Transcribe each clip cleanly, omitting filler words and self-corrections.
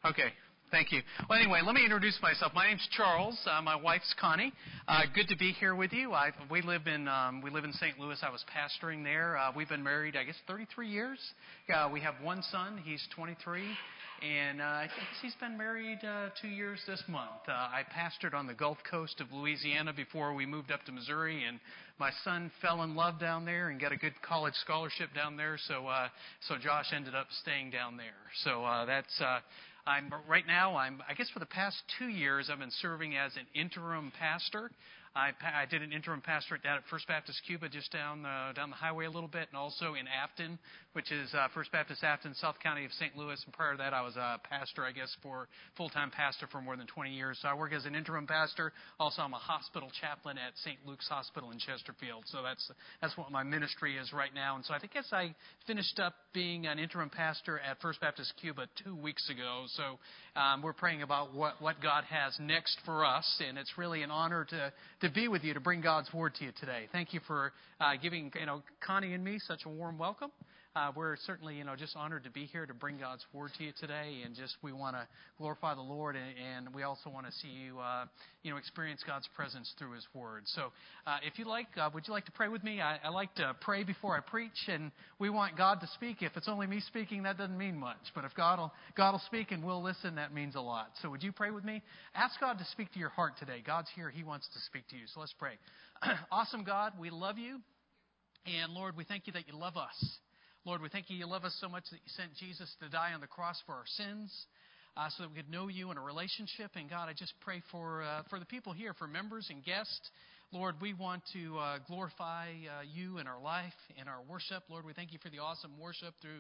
Okay. Thank you. Well, anyway, let me introduce myself. My name's Charles. My wife's Connie. Good to be here with you. We live in St. Louis. I was pastoring there. We've been married, I guess, 33 years. We have one son. He's 23, and I guess he's been married 2 years this month. I pastored on the Gulf Coast of Louisiana before we moved up to Missouri, and my son fell in love down there and got a good college scholarship down there. So Josh ended up staying down there. So that's. I guess for the past 2 years, I've been serving as an interim pastor. I did an interim pastorate down at First Baptist Cuba, just down the highway a little bit, and also in Afton, which is First Baptist Afton, South County of St. Louis. And prior to that, I was a pastor, I guess, full-time pastor for more than 20 years. So I work as an interim pastor. Also, I'm a hospital chaplain at St. Luke's Hospital in Chesterfield. So that's what my ministry is right now. And so I guess I finished up being an interim pastor at First Baptist Cuba 2 weeks ago. So we're praying about what God has next for us, and it's really an honor to be with you, to bring God's Word to you today. Thank you for giving Connie and me such a warm welcome. We're certainly just honored to be here to bring God's Word to you today, and we want to glorify the Lord, and we also want to see you experience God's presence through His Word. So if you like, would you like to pray with me? I like to pray before I preach, and we want God to speak. If it's only me speaking, that doesn't mean much. But if God will speak and we'll listen, that means a lot. So would you pray with me? Ask God to speak to your heart today. God's here. He wants to speak to you. So let's pray. Awesome God, we love you. And Lord, we thank you that you love us. Lord, we thank you love us so much that you sent Jesus to die on the cross for our sins so that we could know you in a relationship. And God, I just pray for the people here, for members and guests. Lord, we want to glorify you in our life, in our worship. Lord, we thank you for the awesome worship through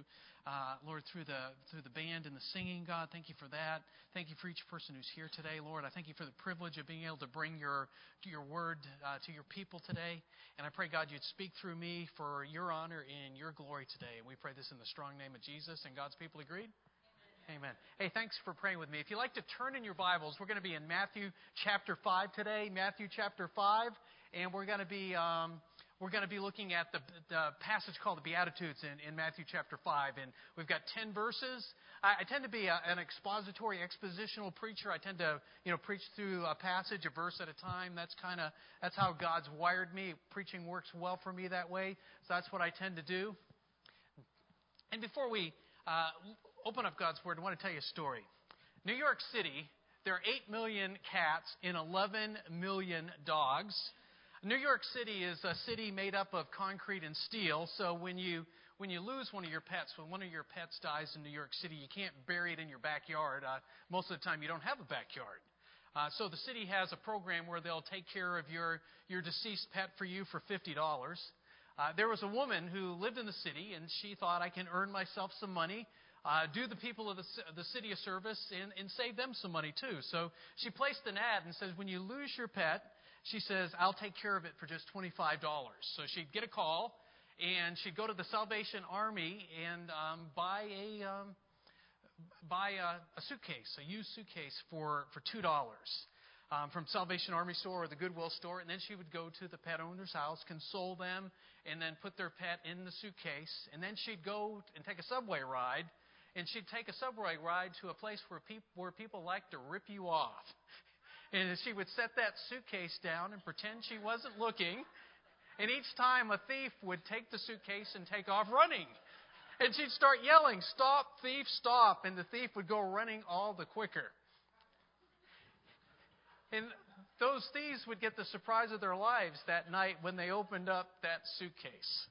the band and the singing. God, thank you for that. Thank you for each person who's here today. Lord, I thank you for the privilege of being able to bring your word to your people today. And I pray, God, you'd speak through me for your honor and your glory today. And we pray this in the strong name of Jesus. And God's people agreed? Amen. Hey, thanks for praying with me. If you'd like to turn in your Bibles, we're going to be in Matthew chapter 5 today. Matthew chapter 5, and we're going to be looking at the passage called the Beatitudes in Matthew chapter 5. And we've got 10 verses. I tend to be an expositional preacher. I tend to preach through a passage, a verse at a time. That's how God's wired me. Preaching works well for me that way. So that's what I tend to do. And before we open up God's Word, I want to tell you a story. New York City, there are 8 million cats and 11 million dogs. New York City is a city made up of concrete and steel, so when you lose one of your pets, when one of your pets dies in New York City, you can't bury it in your backyard. Most of the time, you don't have a backyard. So the city has a program where they'll take care of your deceased pet for you for $50. There was a woman who lived in the city, and she thought, I can earn myself some money, do the people of the city a service, and save them some money too. So she placed an ad and says, when you lose your pet, she says, I'll take care of it for just $25. So she'd get a call, and she'd go to the Salvation Army and buy a suitcase, a used suitcase for $2 from Salvation Army store or the Goodwill store. And then she would go to the pet owner's house, console them, and then put their pet in the suitcase. And then she'd go and take a subway ride. And she'd take a subway ride to a place where people like to rip you off. And she would set that suitcase down and pretend she wasn't looking. And each time a thief would take the suitcase and take off running. And she'd start yelling, stop, thief, stop. And the thief would go running all the quicker. And those thieves would get the surprise of their lives that night when they opened up that suitcase.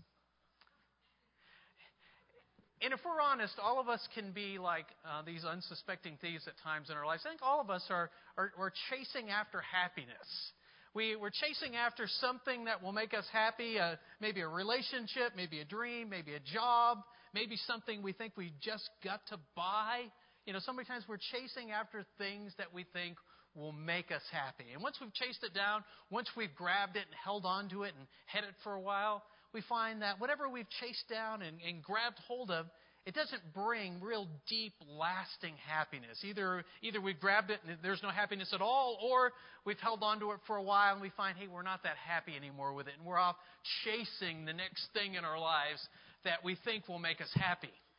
And if we're honest, all of us can be like these unsuspecting thieves at times in our lives. I think all of us are chasing after happiness. We're chasing after something that will make us happy, maybe a relationship, maybe a dream, maybe a job, maybe something we think we just got to buy. So many times we're chasing after things that we think will make us happy. And once we've chased it down, once we've grabbed it and held on to it and had it for a while, we find that whatever we've chased down and grabbed hold of, it doesn't bring real deep, lasting happiness. Either we've grabbed it and there's no happiness at all, or we've held on to it for a while and we find, hey, we're not that happy anymore with it. And we're off chasing the next thing in our lives that we think will make us happy.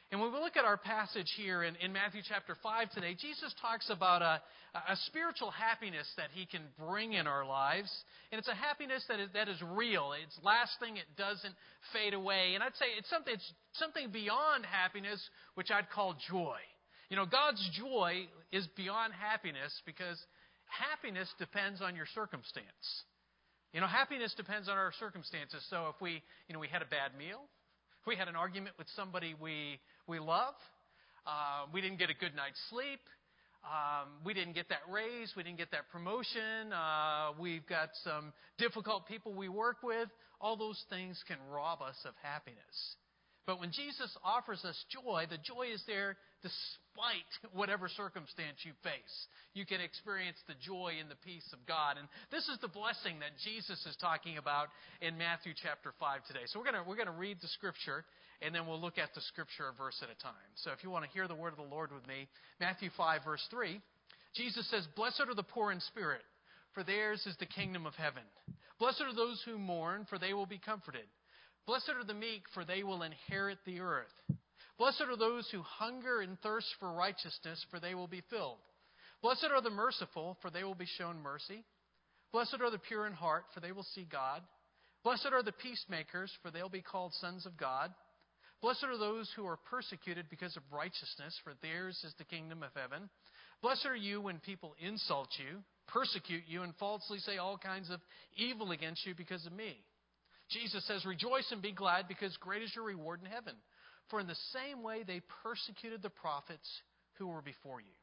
And when we look at our passage here in Matthew chapter 5 today, Jesus talks about a spiritual happiness that He can bring in our lives. And it's a happiness that is real. It's lasting. It doesn't fade away. And I'd say it's something beyond happiness, which I'd call joy. You know, God's joy is beyond happiness because happiness depends on your circumstance. You know, happiness depends on our circumstances. So if we had a bad meal, we had an argument with somebody we love, we didn't get a good night's sleep, we didn't get that raise, we didn't get that promotion, we've got some difficult people we work with, all those things can rob us of happiness. But when Jesus offers us joy, the joy is there despite whatever circumstance you face. You can experience the joy and the peace of God. And this is the blessing that Jesus is talking about in Matthew chapter 5 today. So we're going to read the Scripture, and then we'll look at the Scripture a verse at a time. So if you want to hear the word of the Lord with me, Matthew 5, verse 3, Jesus says, "Blessed are the poor in spirit, for theirs is the kingdom of heaven. Blessed are those who mourn, for they will be comforted. Blessed are the meek, for they will inherit the earth. Blessed are those who hunger and thirst for righteousness, for they will be filled. Blessed are the merciful, for they will be shown mercy. Blessed are the pure in heart, for they will see God. Blessed are the peacemakers, for they'll be called sons of God. Blessed are those who are persecuted because of righteousness, for theirs is the kingdom of heaven. Blessed are you when people insult you, persecute you, and falsely say all kinds of evil against you because of me." Jesus says, "Rejoice and be glad, because great is your reward in heaven. For in the same way they persecuted the prophets who were before you."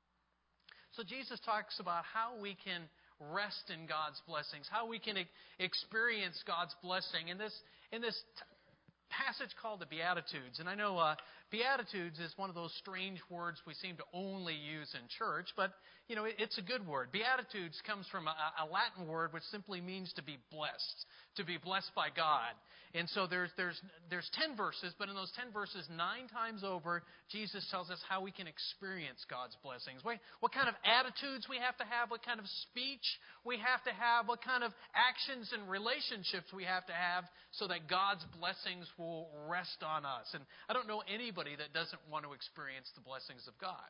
So Jesus talks about how we can rest in God's blessings, how we can experience God's blessing in this passage called the Beatitudes. And I know Beatitudes is one of those strange words we seem to only use in church, but you know, it's a good word. Beatitudes comes from a Latin word which simply means to be blessed by God. And so there's 10 verses, but in those 10 verses, 9 times over, Jesus tells us how we can experience God's blessings. What kind of attitudes we have to have, what kind of speech we have to have, what kind of actions and relationships we have to have so that God's blessings will rest on us. And I don't know anybody that doesn't want to experience the blessings of God.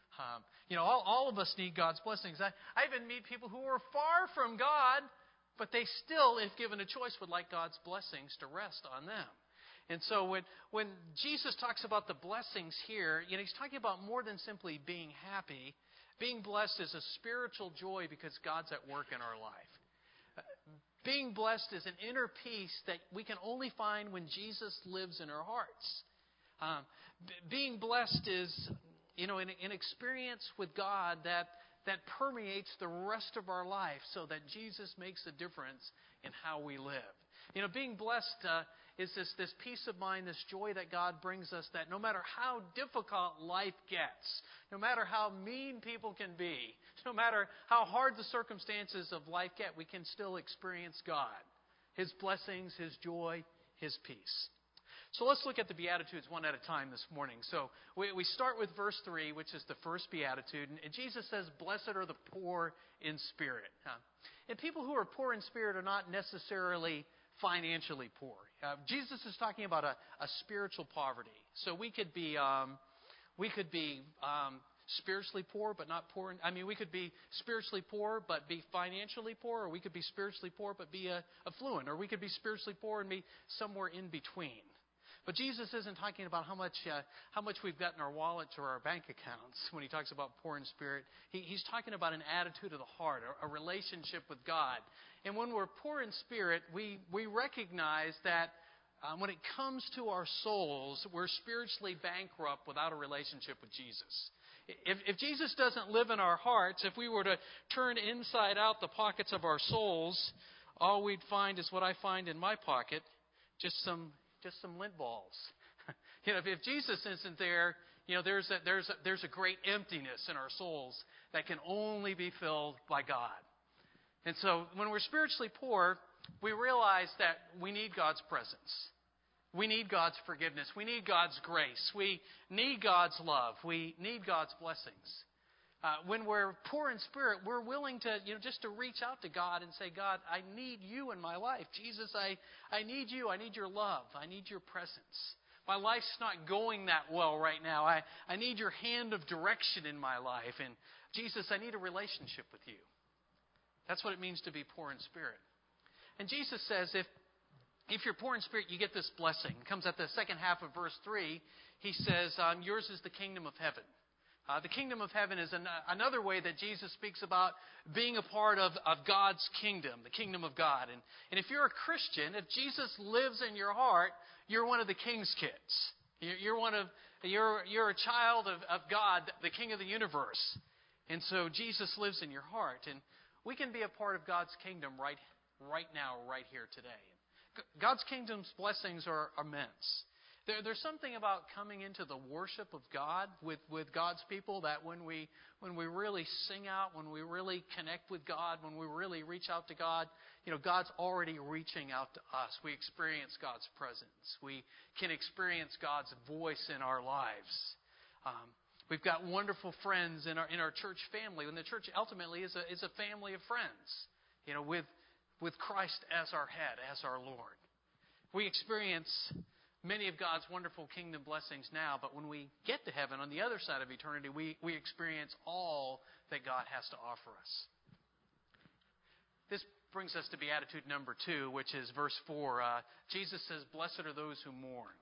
All of us need God's blessings. I even meet people who are far from God, but they still, if given a choice, would like God's blessings to rest on them. And so when Jesus talks about the blessings here, He's talking about more than simply being happy. Being blessed is a spiritual joy because God's at work in our life. Being blessed is an inner peace that we can only find when Jesus lives in our hearts. Being blessed is, an experience with God that permeates the rest of our life so that Jesus makes a difference in how we live. Being blessed is this peace of mind, this joy that God brings us, that no matter how difficult life gets, no matter how mean people can be, no matter how hard the circumstances of life get, we can still experience God, His blessings, His joy, His peace. So let's look at the Beatitudes one at a time this morning. So we start with verse 3, which is the first Beatitude. And Jesus says, "Blessed are the poor in spirit." And people who are poor in spirit are not necessarily financially poor. Jesus is talking about a spiritual poverty. So we could be spiritually poor, but not poor. We could be spiritually poor, but be financially poor, or we could be spiritually poor, but be affluent, or we could be spiritually poor and be somewhere in between. But Jesus isn't talking about how much we've got in our wallets or our bank accounts when He talks about poor in spirit. He's talking about an attitude of the heart, a relationship with God. And when we're poor in spirit, we recognize that when it comes to our souls, we're spiritually bankrupt without a relationship with Jesus. If Jesus doesn't live in our hearts, if we were to turn inside out the pockets of our souls, all we'd find is what I find in my pocket, just some lint balls. If Jesus isn't there, there's a great emptiness in our souls that can only be filled by God. And so when we're spiritually poor, we realize that we need God's presence. We need God's forgiveness. We need God's grace. We need God's love. We need God's blessings. When we're poor in spirit, we're willing to, just to reach out to God and say, "God, I need you in my life. Jesus, I need you. I need your love. I need your presence." my life's not going that well right now. I need your hand of direction in my life. And Jesus, I need a relationship with you. That's what it means to be poor in spirit. And Jesus says if you're poor in spirit, you get this blessing. It comes at the second half of verse 3. He says, yours is the kingdom of heaven. The kingdom of heaven is another way that Jesus speaks about being a part of God's kingdom, the kingdom of God. And if you're a Christian, if Jesus lives in your heart, you're one of the king's kids. You're a child of God, the King of the universe. And so Jesus lives in your heart. And we can be a part of God's kingdom right now, right here today. God's kingdom's blessings are immense. There's something about coming into the worship of God with God's people that when we really sing out, when we really connect with God, when we really reach out to God, God's already reaching out to us. We experience God's presence. We can experience God's voice in our lives. We've got wonderful friends in our church family, and the church ultimately is a family of friends. With Christ as our head, as our Lord. We experience many of God's wonderful kingdom blessings now, but when we get to heaven, on the other side of eternity, we experience all that God has to offer us. This brings us to Beatitude number 2, which is verse 4. Jesus says, "Blessed are those who mourn."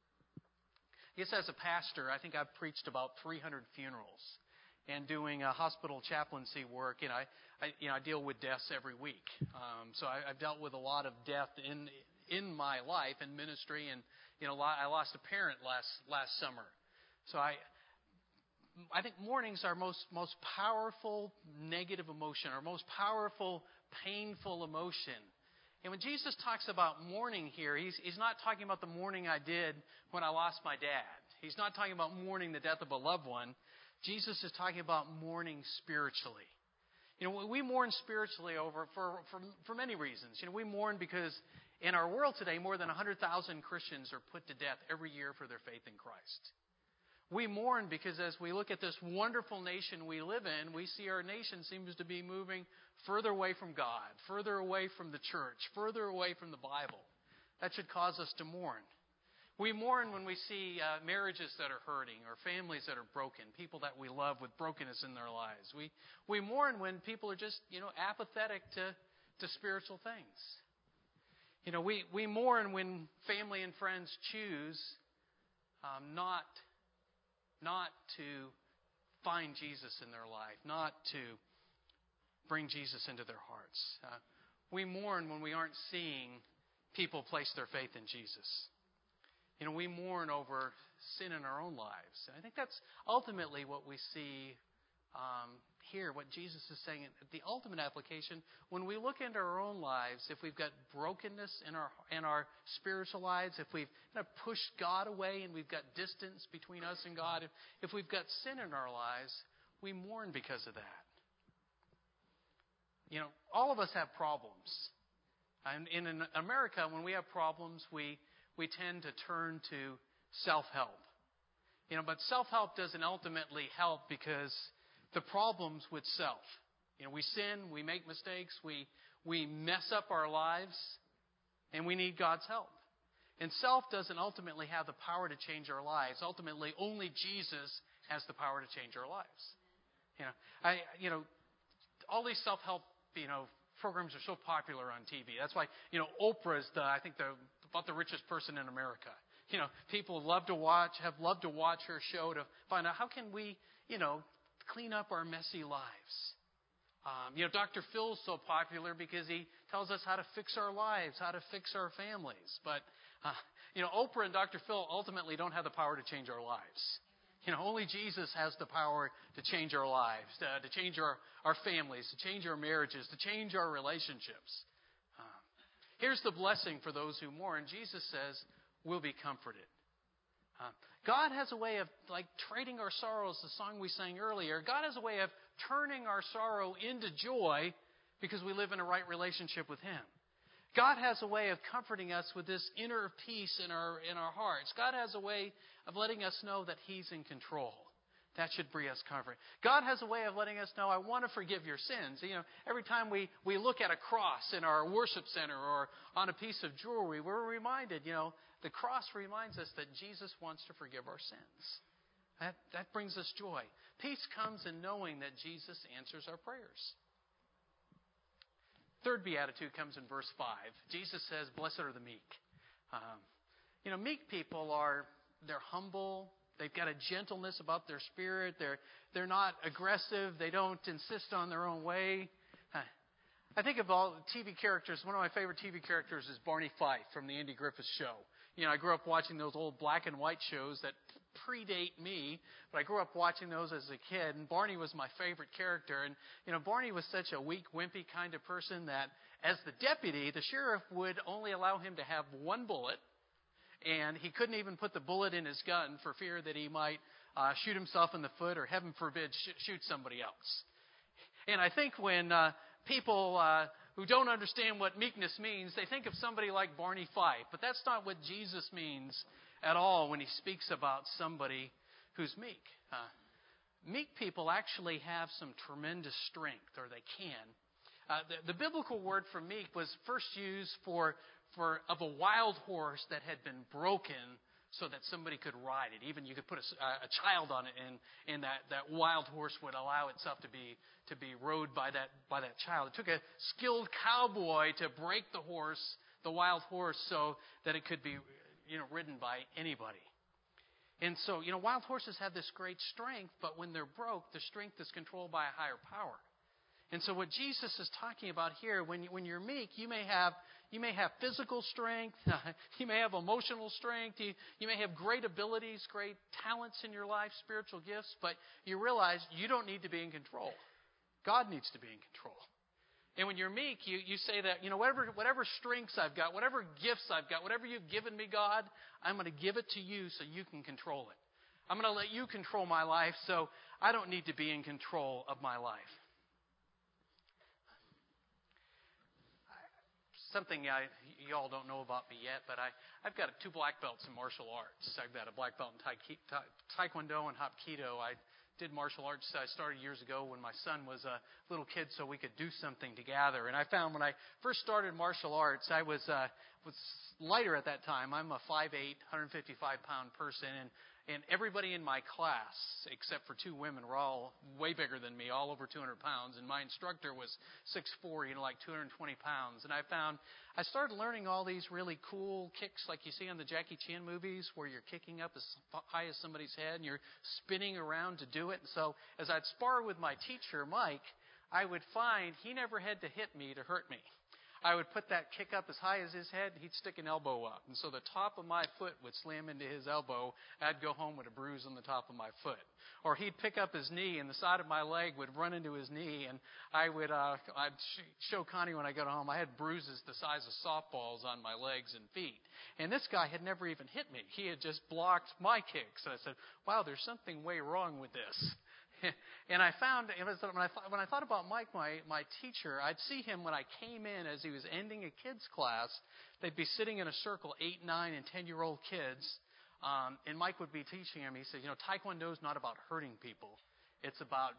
Yes, as a pastor, I think I've preached about 300 funerals. And doing hospital chaplaincy work, I deal with deaths every week. So I've dealt with a lot of death in my life and ministry, and I lost a parent last summer. So I think mourning's our most powerful negative emotion, our most powerful painful emotion. And when Jesus talks about mourning here, he's not talking about the mourning I did when I lost my dad. He's not talking about mourning the death of a loved one. Jesus is talking about mourning spiritually. We mourn spiritually for many reasons. We mourn because in our world today, more than 100,000 Christians are put to death every year for their faith in Christ. We mourn because as we look at this wonderful nation we live in, we see our nation seems to be moving further away from God, further away from the church, further away from the Bible. That should cause us to mourn. We mourn when we see marriages that are hurting or families that are broken, people that we love with brokenness in their lives. We mourn when people are just, apathetic to spiritual things. We mourn when family and friends choose not to find Jesus in their life, not to bring Jesus into their hearts. We mourn when we aren't seeing people place their faith in Jesus. We mourn over sin in our own lives. And I think that's ultimately what we see here, what Jesus is saying. The ultimate application, when we look into our own lives, if we've got brokenness in our spiritual lives, if we've kind of pushed God away and we've got distance between us and God, if we've got sin in our lives, we mourn because of that. All of us have problems. And in America, when we have problems, we tend to turn to self-help. But self-help doesn't ultimately help because the problem's with self. We sin, we make mistakes, we mess up our lives, and we need God's help. And self doesn't ultimately have the power to change our lives. Ultimately, only Jesus has the power to change our lives. All these self-help, programs are so popular on TV. That's why, Oprah's about the richest person in America. People have loved to watch her show to find out how can we, clean up our messy lives. Dr. Phil's so popular because he tells us how to fix our lives, how to fix our families. But, Oprah and Dr. Phil ultimately don't have the power to change our lives. Only Jesus has the power to change our lives, to change our families, to change our marriages, to change our relationships. Here's the blessing for those who mourn. Jesus says, we'll be comforted. God has a way of trading our sorrows, the song we sang earlier. God has a way of turning our sorrow into joy because we live in a right relationship with Him. God has a way of comforting us with this inner peace in our hearts. God has a way of letting us know that He's in control. That should bring us comfort. God has a way of letting us know, I want to forgive your sins. Every time we look at a cross in our worship center or on a piece of jewelry, we're reminded, the cross reminds us that Jesus wants to forgive our sins. That brings us joy. Peace comes in knowing that Jesus answers our prayers. Third beatitude comes in verse 5. Jesus says, "Blessed are the meek." Meek people they're humble. They've got a gentleness about their spirit. They're not aggressive. They don't insist on their own way. I think of all TV characters. One of my favorite TV characters is Barney Fife from the Andy Griffith Show. I grew up watching those old black and white shows that predate me, but I grew up watching those as a kid, and Barney was my favorite character. And, Barney was such a weak, wimpy kind of person that as the deputy, the sheriff would only allow him to have one bullet, and he couldn't even put the bullet in his gun for fear that he might shoot himself in the foot or, heaven forbid, shoot somebody else. And I think when people who don't understand what meekness means, they think of somebody like Barney Fife. But that's not what Jesus means at all when he speaks about somebody who's meek. Meek people actually have some tremendous strength, or they can. The biblical word for meek was first used of a wild horse that had been broken so that somebody could ride it. Even you could put a child on it, and that wild horse would allow itself to be rode by that child. It took a skilled cowboy to break the wild horse, so that it could be ridden by anybody. And so, wild horses have this great strength, but when they're broke, the strength is controlled by a higher power. And so what Jesus is talking about here, when you're meek, you may have physical strength, you may have emotional strength, you may have great abilities, great talents in your life, spiritual gifts, but you realize you don't need to be in control. God needs to be in control. And when you're meek, you say that, whatever strengths I've got, whatever gifts I've got, whatever you've given me, God, I'm going to give it to you so you can control it. I'm going to let you control my life, so I don't need to be in control of my life. Something you all don't know about me yet, but I've got 2 black belts in martial arts. I've got a black belt in Taekwondo and Hapkido. I did martial arts. I started years ago when my son was a little kid, so we could do something together. And I found when I first started martial arts, I was lighter at that time. I'm a 5'8", 155-pound person, and everybody in my class, except for 2 women, were all way bigger than me, all over 200 pounds. And my instructor was 6'4", like 220 pounds. And I started learning all these really cool kicks like you see on the Jackie Chan movies, where you're kicking up as high as somebody's head and you're spinning around to do it. And so as I'd spar with my teacher, Mike, I would find he never had to hit me to hurt me. I would put that kick up as high as his head, and he'd stick an elbow up. And so the top of my foot would slam into his elbow. I'd go home with a bruise on the top of my foot. Or he'd pick up his knee, and the side of my leg would run into his knee. And I'd show Connie when I got home, I had bruises the size of softballs on my legs and feet. And this guy had never even hit me. He had just blocked my kicks. And I said, wow, there's something way wrong with this. And I found, when I thought about Mike, my teacher, I'd see him when I came in as he was ending a kids' class. They'd be sitting in a circle, 8, 9, and 10-year-old kids. And Mike would be teaching him. He said, Taekwondo is not about hurting people. It's about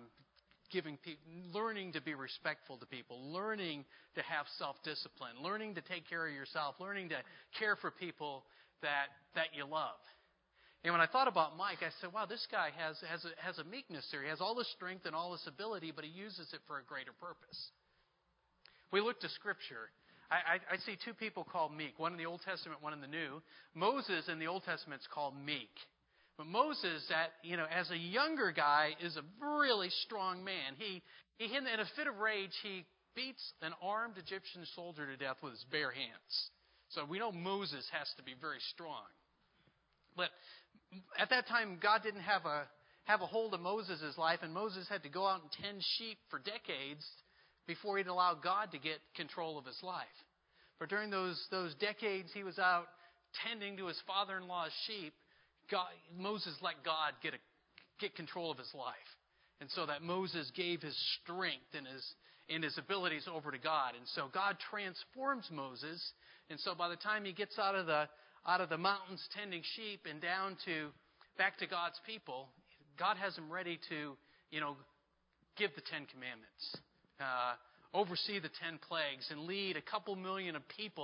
learning to be respectful to people, learning to have self-discipline, learning to take care of yourself, learning to care for people that you love. And when I thought about Mike, I said, wow, this guy has a meekness here. He has all this strength and all this ability, but he uses it for a greater purpose. We look to Scripture. I see 2 people called meek, one in the Old Testament, one in the New. Moses in the Old Testament is called meek. But Moses, as a younger guy, is a really strong man. He in a fit of rage, he beats an armed Egyptian soldier to death with his bare hands. So we know Moses has to be very strong. But at that time, God didn't have a hold of Moses' life, and Moses had to go out and tend sheep for decades before he'd allow God to get control of his life. But during those decades he was out tending to his father-in-law's sheep, Moses let God get control of his life. And so that Moses gave his strength and his abilities over to God. And so God transforms Moses. And so by the time he gets out of the mountains tending sheep and back to God's people, God has him ready to, give the 10 Commandments, oversee the 10 plagues, and lead a couple million of people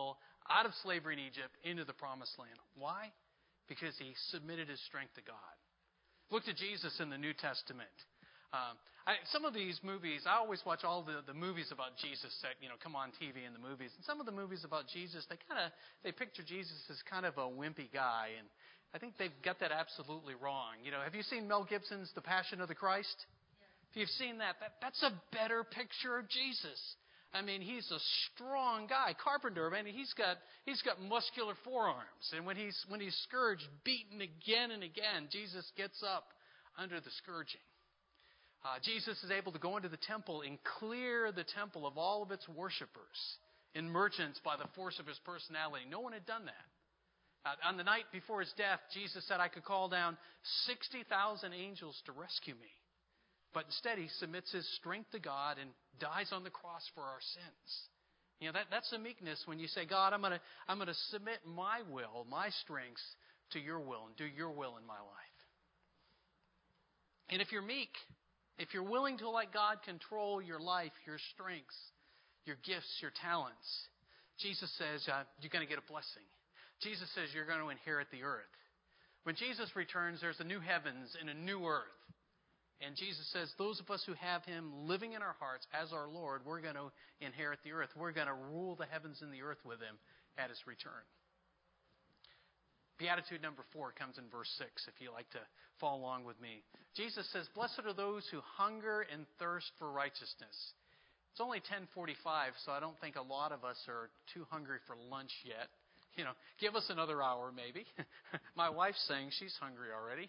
out of slavery in Egypt into the promised land. Why? Because he submitted his strength to God. Look to Jesus in the New Testament. Some of these movies, I always watch all the movies about Jesus that come on TV in the movies. And some of the movies about Jesus, they picture Jesus as kind of a wimpy guy, and I think they've got that absolutely wrong. Have you seen Mel Gibson's The Passion of the Christ? If you've seen that's a better picture of Jesus. I mean, he's a strong guy, carpenter. I mean, he's got muscular forearms, and when he's scourged, beaten again and again, Jesus gets up under the scourging. Jesus is able to go into the temple and clear the temple of all of its worshipers and merchants by the force of his personality. No one had done that. On the night before his death, Jesus said, I could call down 60,000 angels to rescue me. But instead, he submits his strength to God and dies on the cross for our sins. That's a meekness when you say, God, I'm going to submit my will, my strengths to your will and do your will in my life. And if you're meek, if you're willing to let God control your life, your strengths, your gifts, your talents, Jesus says you're going to get a blessing. Jesus says you're going to inherit the earth. When Jesus returns, there's a new heavens and a new earth. And Jesus says those of us who have him living in our hearts as our Lord, we're going to inherit the earth. We're going to rule the heavens and the earth with him at his return. Beatitude number 4 comes in verse 6, if you like to follow along with me. Jesus says, blessed are those who hunger and thirst for righteousness. It's only 10:45, so I don't think a lot of us are too hungry for lunch yet. Give us another hour maybe. My wife's saying she's hungry already.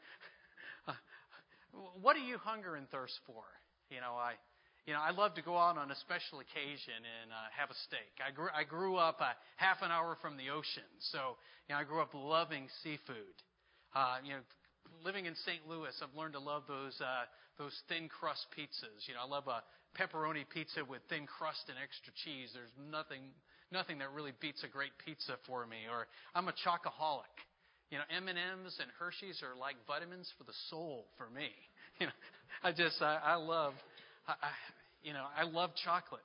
What do you hunger and thirst for? I love to go out on a special occasion and have a steak. I grew up half an hour from the ocean, so I grew up loving seafood. Living in St. Louis, I've learned to love those thin crust pizzas. I love a pepperoni pizza with thin crust and extra cheese. There's nothing that really beats a great pizza for me. Or I'm a chocoholic. M&Ms and Hershey's are like vitamins for the soul for me. I love chocolate.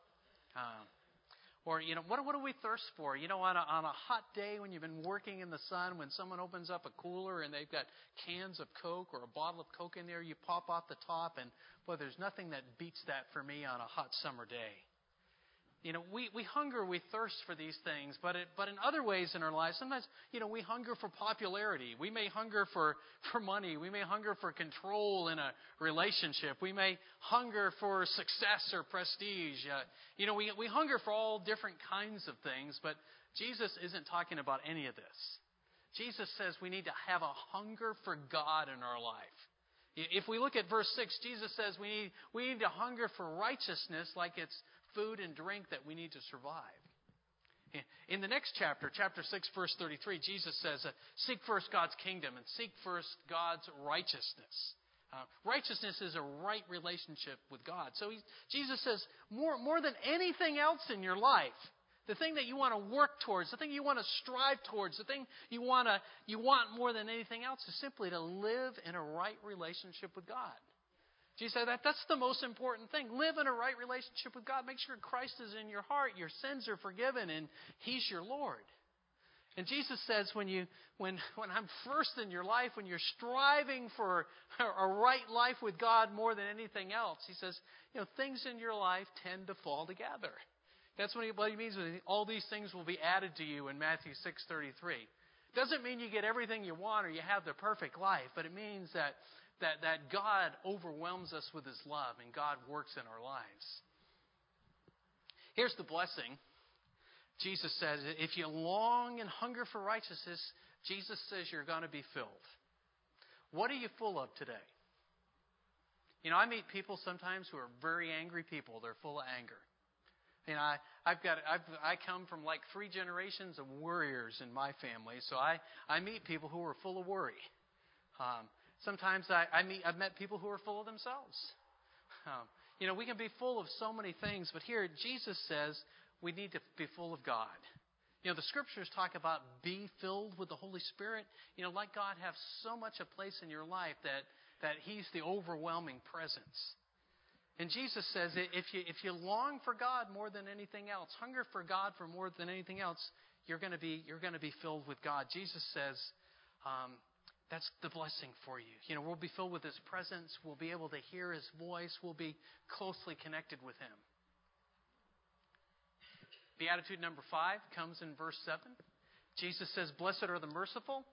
What do we thirst for? On a hot day when you've been working in the sun, when someone opens up a cooler and they've got cans of Coke or a bottle of Coke in there, you pop off the top, and boy, there's nothing that beats that for me on a hot summer day. We hunger, we thirst for these things, but in other ways in our lives, sometimes, we hunger for popularity. We may hunger for money. We may hunger for control in a relationship. We may hunger for success or prestige. We hunger for all different kinds of things, but Jesus isn't talking about any of this. Jesus says we need to have a hunger for God in our life. If we look at verse 6, Jesus says we need to hunger for righteousness like it's food and drink that we need to survive. In the next chapter, chapter 6, verse 33, Jesus says, seek first God's kingdom and seek first God's righteousness. Righteousness is a right relationship with God. So Jesus says, more than anything else in your life, the thing that you want to work towards, the thing you want to strive towards, the thing you want more than anything else is simply to live in a right relationship with God. Jesus said that's the most important thing. Live in a right relationship with God. Make sure Christ is in your heart. Your sins are forgiven and he's your Lord. And Jesus says when I'm first in your life, when you're striving for a right life with God more than anything else, he says, things in your life tend to fall together. That's what he means when all these things will be added to you in Matthew 6:33. Doesn't mean you get everything you want or you have the perfect life, but it means that God overwhelms us with his love and God works in our lives. Here's the blessing. Jesus says, if you long and hunger for righteousness, Jesus says you're going to be filled. What are you full of today? I meet people sometimes who are very angry people. They're full of anger. I come from like 3 generations of worriers in my family, so I meet people who are full of worry. Sometimes I've met people who are full of themselves. We can be full of so many things, but here Jesus says we need to be full of God. The scriptures talk about be filled with the Holy Spirit. Let God have so much a place in your life that he's the overwhelming presence. And Jesus says if you long for God more than anything else, hunger for God for more than anything else, you're going to be filled with God. Jesus says that's the blessing for you. We'll be filled with His presence. We'll be able to hear His voice. We'll be closely connected with Him. Beatitude number 5 comes in verse 7. Jesus says, "Blessed are the merciful."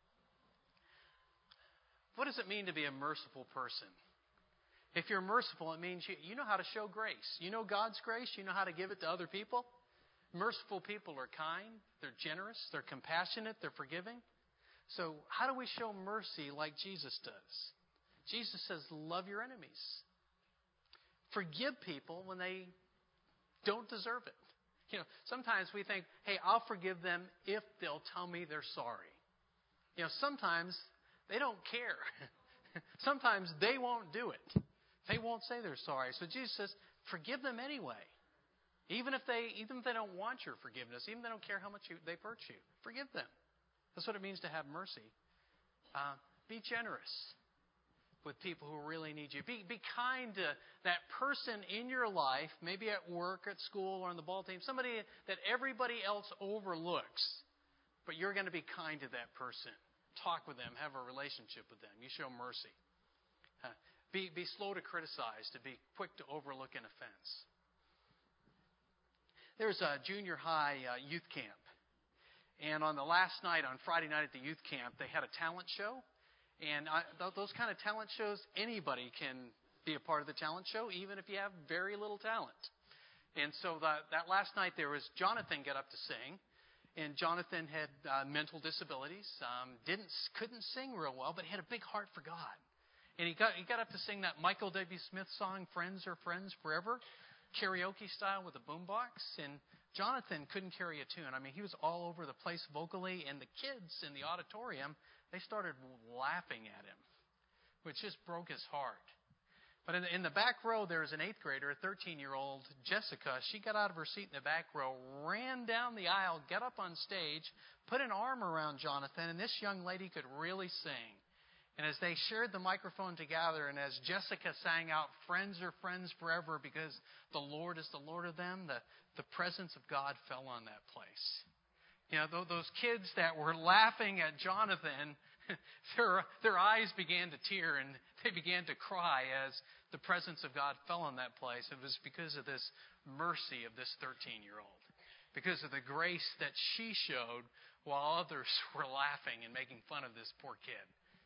What does it mean to be a merciful person? If you're merciful, it means you know how to show grace. You know God's grace. You know how to give it to other people. Merciful people are kind. They're generous. They're compassionate. They're forgiving. So how do we show mercy like Jesus does? Jesus says, love your enemies. Forgive people when they don't deserve it. Sometimes we think, hey, I'll forgive them if they'll tell me they're sorry. Sometimes they don't care. Sometimes they won't do it. They won't say they're sorry. So Jesus says, forgive them anyway. Even if they don't want your forgiveness, even if they don't care how much they've hurt you, forgive them. That's what it means to have mercy. Be generous with people who really need you. Be kind to that person in your life, maybe at work, at school, or on the ball team, somebody that everybody else overlooks, but you're going to be kind to that person. Talk with them, have a relationship with them. You show mercy. Be slow to criticize, to be quick to overlook an offense. There's a junior high youth camp. And on the last night, on Friday night at the youth camp, they had a talent show. And those kind of talent shows, anybody can be a part of the talent show, even if you have very little talent. And so that last night, there was Jonathan get up to sing. And Jonathan had mental disabilities, couldn't sing real well, but he had a big heart for God. And he got up to sing that Michael W. Smith song, "Friends Are Friends Forever," karaoke style with a boombox. And Jonathan couldn't carry a tune. I mean, he was all over the place vocally, and the kids in the auditorium, they started laughing at him, which just broke his heart. But in the back row, there was an 8th grader, a 13-year-old, Jessica. She got out of her seat in the back row, ran down the aisle, got up on stage, put an arm around Jonathan, and this young lady could really sing. And as they shared the microphone together, and as Jessica sang out, "Friends are friends forever because the Lord is the Lord of them," the presence of God fell on that place. Those kids that were laughing at Jonathan, their eyes began to tear and they began to cry as the presence of God fell on that place. It was because of this mercy of this 13-year-old, because of the grace that she showed while others were laughing and making fun of this poor kid.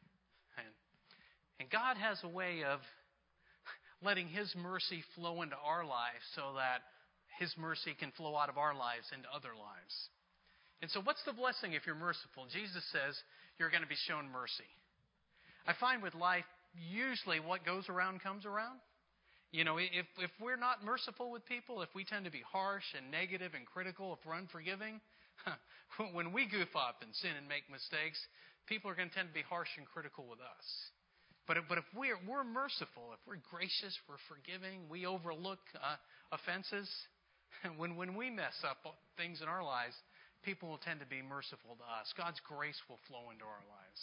And God has a way of letting His mercy flow into our lives so that His mercy can flow out of our lives into other lives. And so what's the blessing if you're merciful? Jesus says you're going to be shown mercy. I find with life, usually what goes around comes around. If we're not merciful with people, if we tend to be harsh and negative and critical, if we're unforgiving, when we goof up and sin and make mistakes, people are going to tend to be harsh and critical with us. But if we're merciful, if we're gracious, we're forgiving, we overlook offenses, when we mess up things in our lives, people will tend to be merciful to us. God's grace will flow into our lives.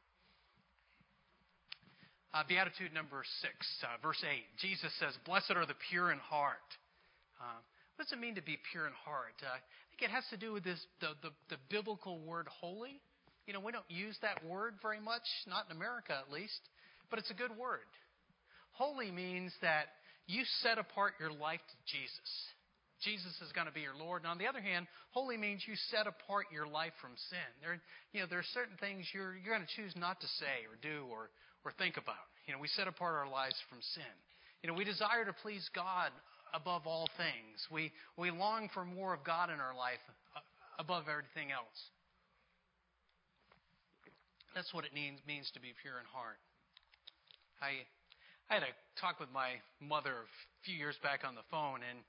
Beatitude number 6, verse 8. Jesus says, "Blessed are the pure in heart." What does it mean to be pure in heart? I think it has to do with the biblical word holy. We don't use that word very much, not in America at least, but it's a good word. Holy means that you set apart your life to Jesus. Jesus is going to be your Lord. And on the other hand, holy means you set apart your life from sin. There are certain things you're going to choose not to say or do or think about. We set apart our lives from sin. We desire to please God above all things. We long for more of God in our life above everything else. That's what it means to be pure in heart. I had a talk with my mother a few years back on the phone, and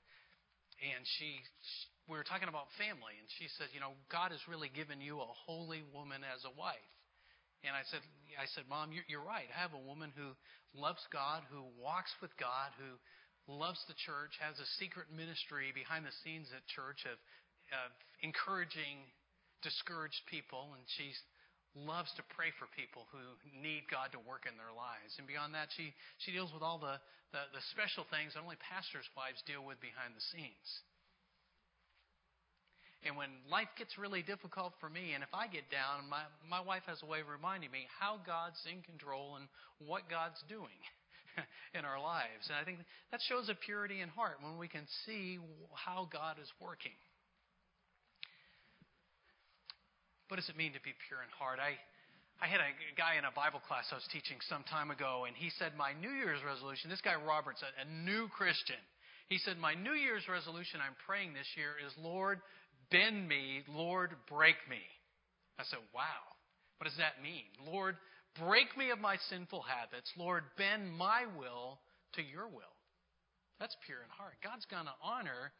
we were talking about family, and she said, God has really given you a holy woman as a wife. And I said, Mom, you're right. I have a woman who loves God, who walks with God, who loves the church, has a secret ministry behind the scenes at church of encouraging discouraged people, and she loves to pray for people who need God to work in their lives. And beyond that, she deals with all the special things that only pastors' wives deal with behind the scenes. And when life gets really difficult for me, and if I get down, my wife has a way of reminding me how God's in control and what God's doing in our lives. And I think that shows a purity in heart when we can see how God is working. What does it mean to be pure in heart? I had a guy in a Bible class I was teaching some time ago, and he said, my New Year's resolution, this guy Robert's a new Christian. He said, my New Year's resolution I'm praying this year is, Lord, bend me, Lord, break me. I said, wow, what does that mean? Lord, break me of my sinful habits. Lord, bend my will to your will. That's pure in heart. God's going to honor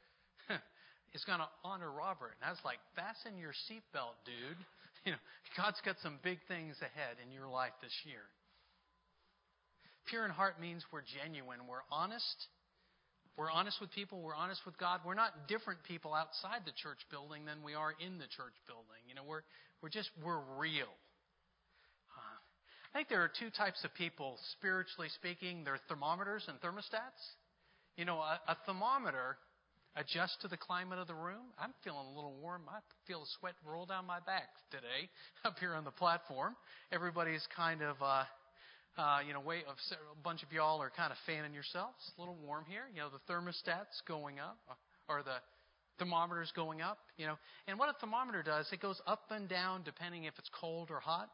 Robert. And I was like, fasten your seatbelt, dude. God's got some big things ahead in your life this year. Pure in heart means we're genuine. We're honest. We're honest with people. We're honest with God. We're not different people outside the church building than we are in the church building. We're real. I think there are two types of people, spiritually speaking. There are thermometers and thermostats. A thermometer adjusts to the climate of the room. I'm feeling a little warm. I feel the sweat roll down my back today up here on the platform. Everybody's kind of, a bunch of y'all are kind of fanning yourselves. A little warm here. The thermostat's going up, or the thermometer's going up. And what a thermometer does, it goes up and down depending if it's cold or hot.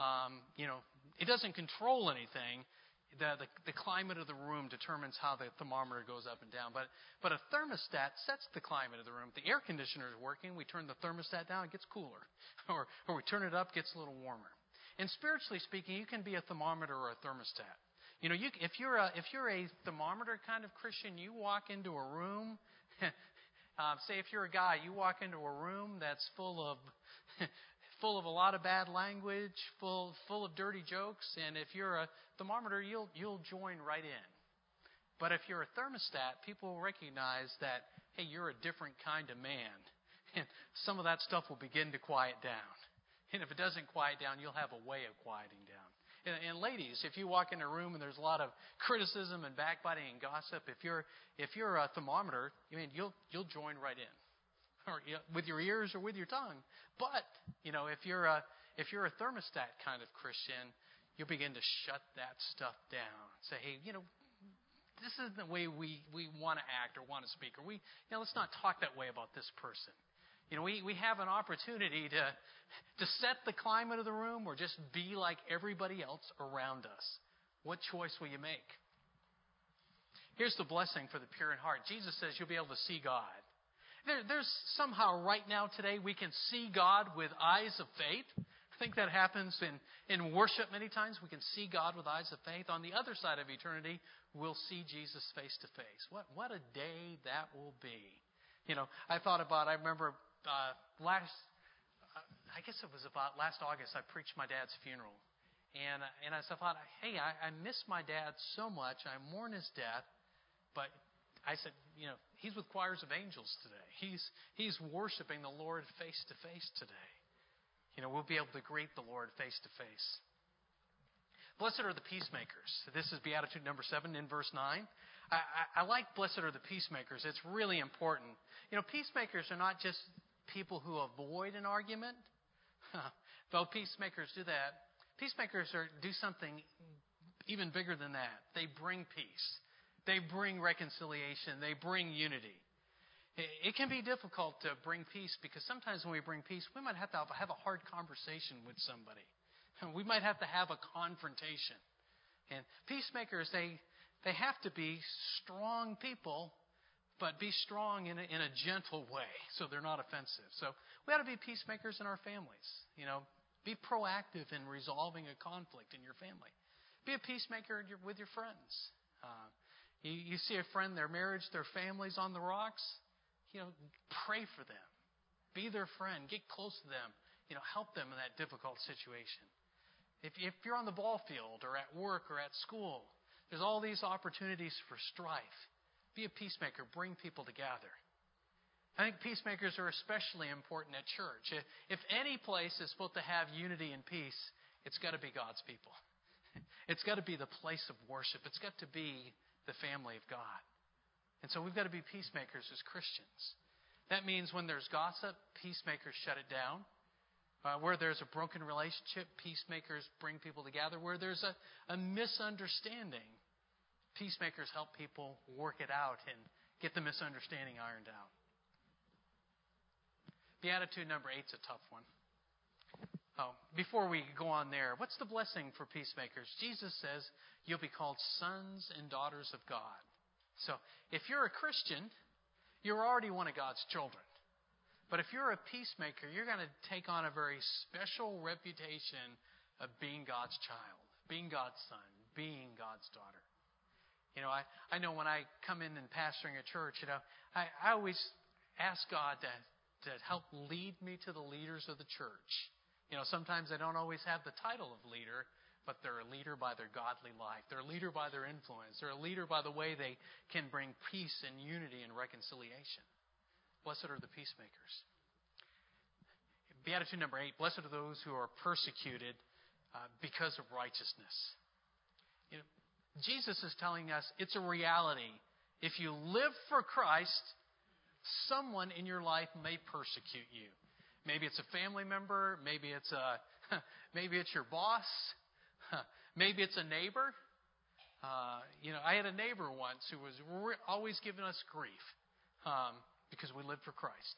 It doesn't control anything. The climate of the room determines how the thermometer goes up and down. But a thermostat sets the climate of the room. If the air conditioner is working, we turn the thermostat down, it gets cooler. Or we turn it up, it gets a little warmer. And spiritually speaking, you can be a thermometer or a thermostat. If you're a thermometer kind of Christian, you walk into a room. Say if you're a guy, you walk into a room that's full of a lot of bad language, full of dirty jokes, and if you're a thermometer, you'll join right in. But if you're a thermostat, people will recognize that, hey, you're a different kind of man, and some of that stuff will begin to quiet down. And if it doesn't quiet down, you'll have a way of quieting down. And ladies, if you walk in a room and there's a lot of criticism and backbiting and gossip, if you're a thermometer, you'll join right in. Or with your ears or with your tongue. But, if you're a thermostat kind of Christian, you'll begin to shut that stuff down. Say, hey, this isn't the way we want to act or want to speak. Or let's not talk that way about this person. We have an opportunity to set the climate of the room or just be like everybody else around us. What choice will you make? Here's the blessing for the pure in heart. Jesus says you'll be able to see God. There's somehow right now today we can see God with eyes of faith. I think that happens in worship many times. We can see God with eyes of faith. On the other side of eternity, we'll see Jesus face to face. What a day that will be. I remember I guess it was about last August, I preached my dad's funeral. And I thought, hey, I miss my dad so much. I mourn his death. But I said, he's with choirs of angels today. He's worshiping the Lord face to face today. We'll be able to greet the Lord face to face. Blessed are the peacemakers. This is Beatitude number 7 in verse 9. I like blessed are the peacemakers. It's really important. Peacemakers are not just people who avoid an argument. Though peacemakers do that, peacemakers do something even bigger than that. They bring peace. They bring reconciliation. They bring unity. It can be difficult to bring peace because sometimes when we bring peace, we might have to have a hard conversation with somebody. We might have to have a confrontation. And peacemakers, they have to be strong people, but be strong in a gentle way so they're not offensive. So we ought to be peacemakers in our families. Be proactive in resolving a conflict in your family. Be a peacemaker with your friends. You see a friend, their marriage, their family's on the rocks, pray for them. Be their friend. Get close to them. Help them in that difficult situation. If you're on the ball field or at work or at school, there's all these opportunities for strife. Be a peacemaker. Bring people together. I think peacemakers are especially important at church. If any place is supposed to have unity and peace, it's got to be God's people. It's got to be the place of worship. It's got to be the family of God. And so we've got to be peacemakers as Christians. That means when there's gossip, peacemakers shut it down. Where there's a broken relationship, peacemakers bring people together. Where there's a misunderstanding, peacemakers help people work it out and get the misunderstanding ironed out. Beatitude number 8 is a tough one. Before we go on there, what's the blessing for peacemakers? Jesus says you'll be called sons and daughters of God. So if you're a Christian, you're already one of God's children. But if you're a peacemaker, you're going to take on a very special reputation of being God's child, being God's son, being God's daughter. I know when I come in and pastoring a church, I always ask God to help lead me to the leaders of the church. Sometimes they don't always have the title of leader, but they're a leader by their godly life. They're a leader by their influence. They're a leader by the way they can bring peace and unity and reconciliation. Blessed are the peacemakers. Beatitude number 8, blessed are those who are persecuted because of righteousness. Jesus is telling us it's a reality. If you live for Christ, someone in your life may persecute you. Maybe it's a family member. Maybe it's your boss. Maybe it's a neighbor. I had a neighbor once who was always giving us grief because we lived for Christ.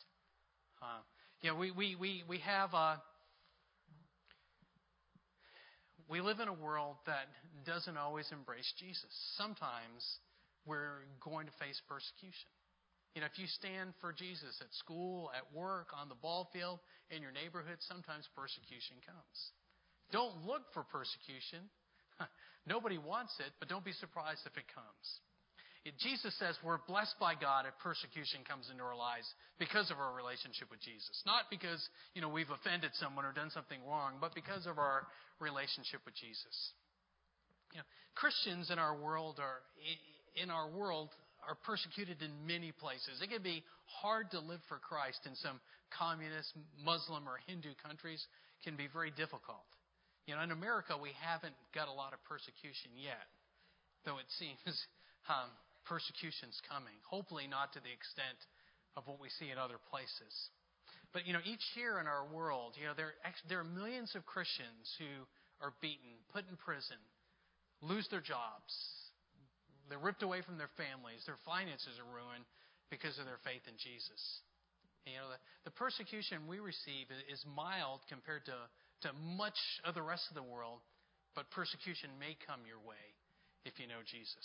We live in a world that doesn't always embrace Jesus. Sometimes we're going to face persecution. If you stand for Jesus at school, at work, on the ball field, in your neighborhood, sometimes persecution comes. Don't look for persecution. Nobody wants it, but don't be surprised if it comes. Jesus says we're blessed by God if persecution comes into our lives because of our relationship with Jesus. Not because, we've offended someone or done something wrong, but because of our relationship with Jesus. Christians in our world are persecuted in many places. It can be hard to live for Christ in some communist, Muslim, or Hindu countries. It can be very difficult. In America, we haven't got a lot of persecution yet, though it seems persecution's coming. Hopefully not to the extent of what we see in other places. But, each year in our world, there are millions of Christians who are beaten, put in prison, lose their jobs. They're ripped away from their families. Their finances are ruined because of their faith in Jesus. The persecution we receive is mild compared to much of the rest of the world, but persecution may come your way if you know Jesus.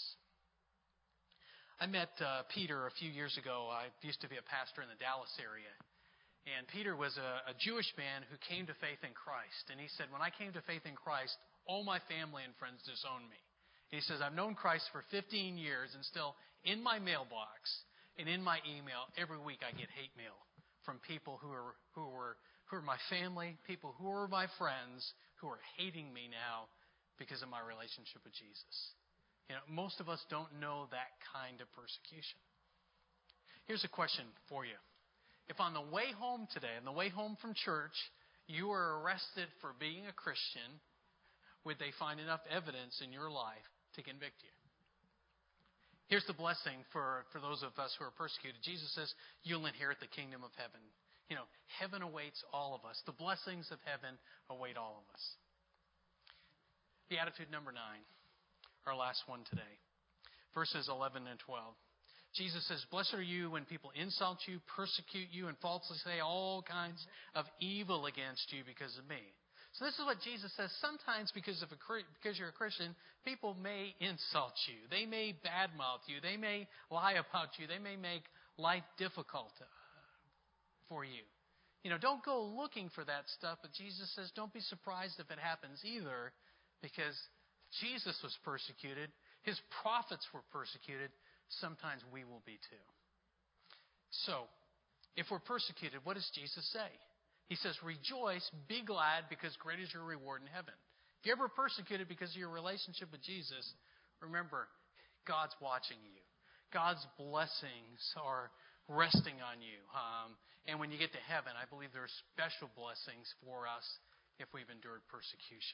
I met Peter a few years ago. I used to be a pastor in the Dallas area. And Peter was a Jewish man who came to faith in Christ. And he said, when I came to faith in Christ, all my family and friends disowned me. And he says, I've known Christ for 15 years, and still in my mailbox and in my email, every week I get hate mail from people who are my family, people who are my friends, who are hating me now because of my relationship with Jesus. Most of us don't know that kind of persecution. Here's a question for you. If on the way home today, on the way home from church, you were arrested for being a Christian, would they find enough evidence in your life to convict you? Here's the blessing for those of us who are persecuted. Jesus says, you'll inherit the kingdom of heaven. Heaven awaits all of us. The blessings of heaven await all of us. Beatitude number 9. Our last one today. Verses 11 and 12. Jesus says, blessed are you when people insult you, persecute you, and falsely say all kinds of evil against you because of me. So this is what Jesus says. Sometimes because you're a Christian, people may insult you. They may badmouth you. They may lie about you. They may make life difficult for you. Don't go looking for that stuff, but Jesus says don't be surprised if it happens either, because Jesus was persecuted. His prophets were persecuted. Sometimes we will be too. So, if we're persecuted, what does Jesus say? He says, rejoice, be glad, because great is your reward in heaven. If you're ever persecuted because of your relationship with Jesus, remember, God's watching you. God's blessings are resting on you. And when you get to heaven, I believe there are special blessings for us if we've endured persecution.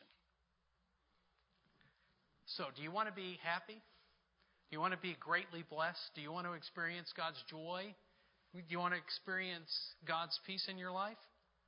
So, do you want to be happy? Do you want to be greatly blessed? Do you want to experience God's joy? Do you want to experience God's peace in your life?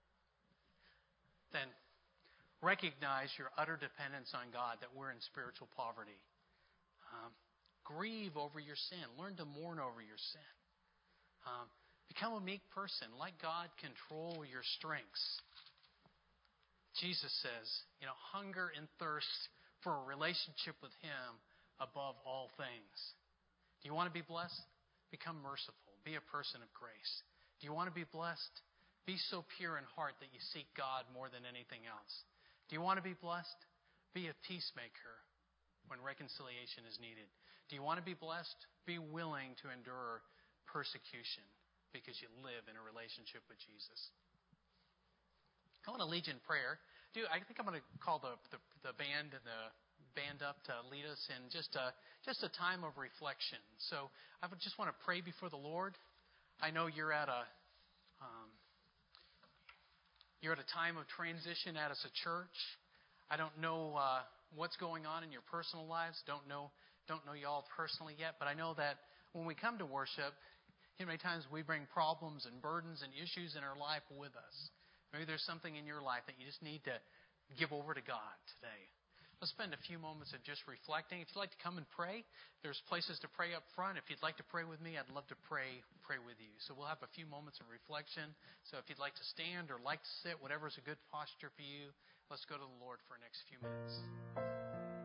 Then recognize your utter dependence on God, that we're in spiritual poverty. Grieve over your sin. Learn to mourn over your sin. Become a meek person. Let God control your strengths. Jesus says, hunger and thirst for a relationship with Him above all things. Do you want to be blessed? Become merciful. Be a person of grace. Do you want to be blessed? Be so pure in heart that you seek God more than anything else. Do you want to be blessed? Be a peacemaker when reconciliation is needed. Do you want to be blessed? Be willing to endure persecution because you live in a relationship with Jesus. I want to lead you in prayer. I think I'm going to call the band and the band up to lead us in just a time of reflection. So I would just want to pray before the Lord. I know you're at a time of transition as a church. I don't know what's going on in your personal lives. Don't know y'all personally yet, but I know that when we come to worship, many times we bring problems and burdens and issues in our life with us. Maybe there's something in your life that you just need to give over to God today. Let's spend a few moments of just reflecting. If you'd like to come and pray, there's places to pray up front. If you'd like to pray with me, I'd love to pray with you. So we'll have a few moments of reflection. So if you'd like to stand or like to sit, whatever's a good posture for you, let's go to the Lord for the next few minutes.